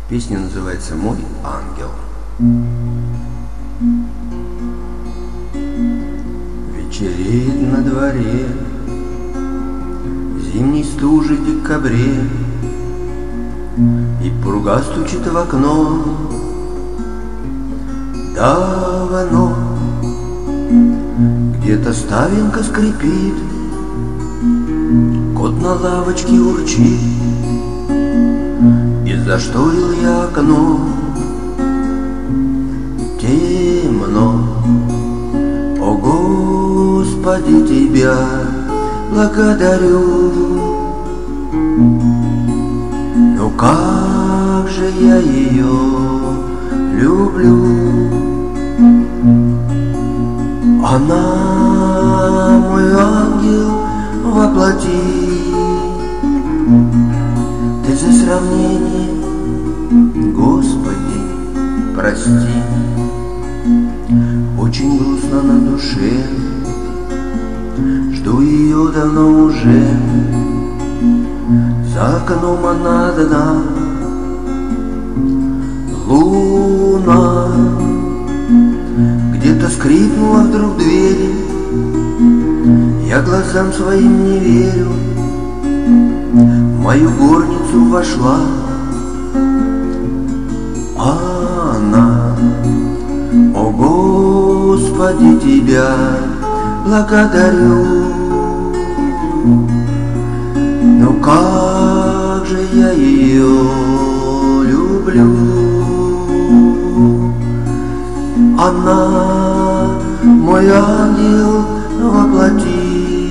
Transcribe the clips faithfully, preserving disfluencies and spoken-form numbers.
Песня называется «Мой ангел». Вечереет на дворе, зимней стужи в декабре, и пурга стучит в окно. Давно где-то ставенка скрипит, кот на лавочке урчит, и зашторил я окно. Темно, о Господи, Тебя благодарю. Но как же я ее люблю. Она мой ангел во плоти. Ты за сравнение, Господи, прости. Очень грустно на душе, жду ее давно уже. За окном она одна, луна. Где-то скрипнула вдруг дверь, я глазам своим не верю. В мою горницу вошла она. О Господи, Тебя благодарю. Ну как же я ее люблю. Она мой ангел во плоти.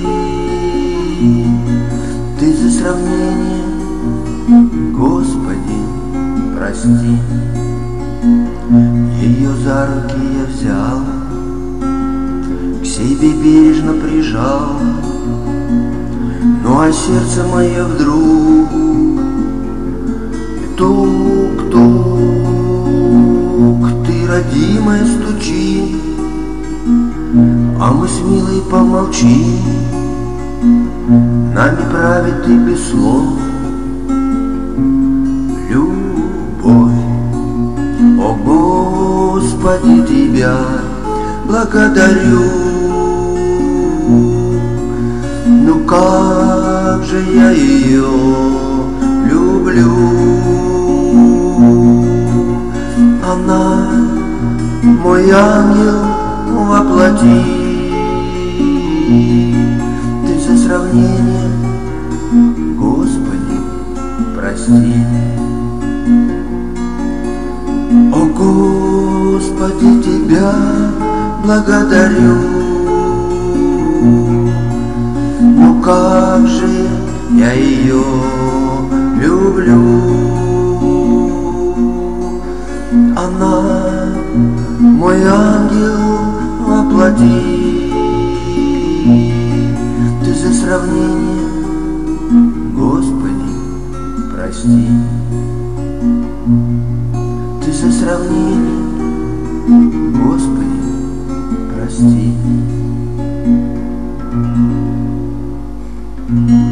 Ты за сравнение, Господи, прости. Ее за руки я взял, к себе бережно прижал. Ну а сердце мое вдруг тук-тук, ты, родимая, стучи, а мы с милой помолчи. Нами правит ты без слов любовь. О Господи, Тебя благодарю. Ну как же я ее люблю. Она мой ангел во плоти. Ты за сравнение, Господи, прости. О Господи, Тебя благодарю. Ну как же я ее люблю. Она мой ангел во плоти. Ты за сравнение, Господи, прости. Ты за сравнение, Господи, прости.